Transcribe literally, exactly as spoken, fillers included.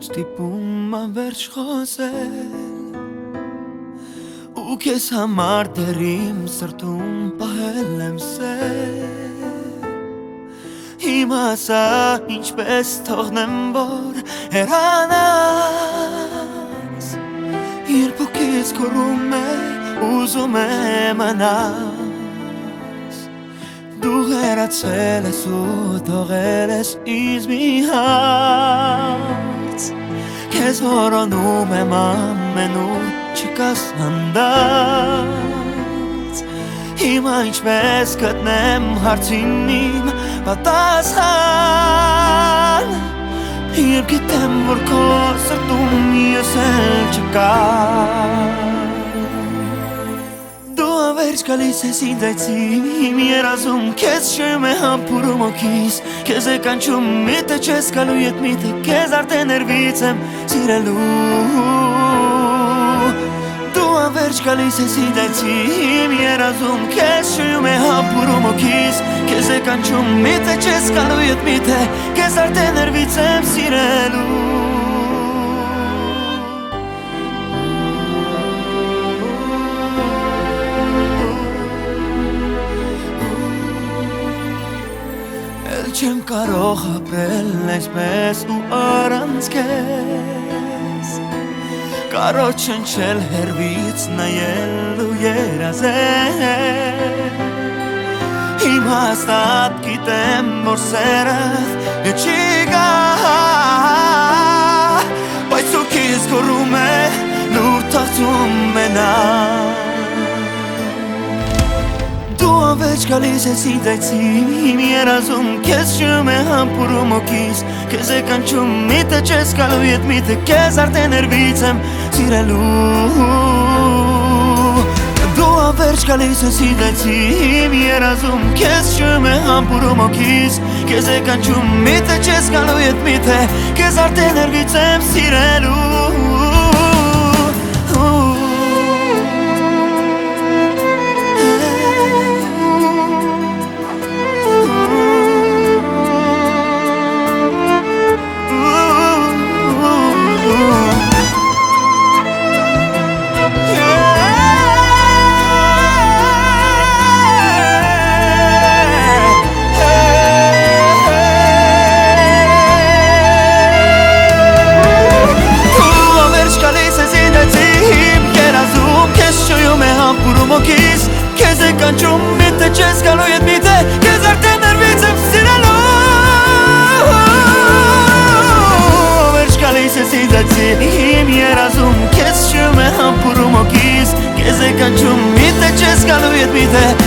Ստիպում անվերջ խոսել ու քեզ համար դեռ իմ սրտում պահել եմ սեր Հիմա սա ինչպես թողնեմ որ հեռանաս Երբ հոգիս քորում է ուզում է մնաս Դու հեռացել ես ու թողել ես ինձ մի հարց Քեզ որոնում եմ ամենուր չկաս հանդարց Հիմա ինչպես գտնեմ հարցին իմ պատասխան Երբ գիտեմ որ քո սրտում ես էլ չկար Դու անվերջ գալիս ես ինձ այցի Իմ երազում քեզ շում է համբուրում օքիս Քեզ է կանչում միտը չես գալու ետ միտը Քեզ արդեն ներվից եմ սիրելու Դու անվերջ գալիս ես ինձ այցի Իմ երազում քեզ շում է համբուրում օքիս Քեզ է կանչում միտը չես գալու ետ միտը Քեզ արդեն ներվից եմ սիրելու Չեմ կարող ապրել այսպես ու առանց քեզ Կարող չնչել հեռվից նայել ու երազել Իմ հաստատ գիտեմ որ սերդ չի գա Բայց հոգիս քորում է լուր թաղծում մենա Անվերջ գալիս ես ինձ այցի Իմ երազում քեզ շում է համբուրում օքիս Քեզ է կանչում միտը չես գալու ետ միտը Քեզ արդեն ներվից եմ սիրելու Դու անվերջ գալիս ես ինձ այցի Իմ երազում քեզ շում է համբուրում օքիս Քեզ է կանչում միտը չես գալու ետ միտը Քեզ արդեն ներվից եմ սիրելու Քեզ է կանչում միտը չես գալու ետ միտը Քեզ արդեն ներվից եմ սիրելու Վերջ գալիս ես ինձ այցի Իմ երազում քեզ շում է համբուրում օքիս Քեզ է կանչում միտը չես գալու ետ միտը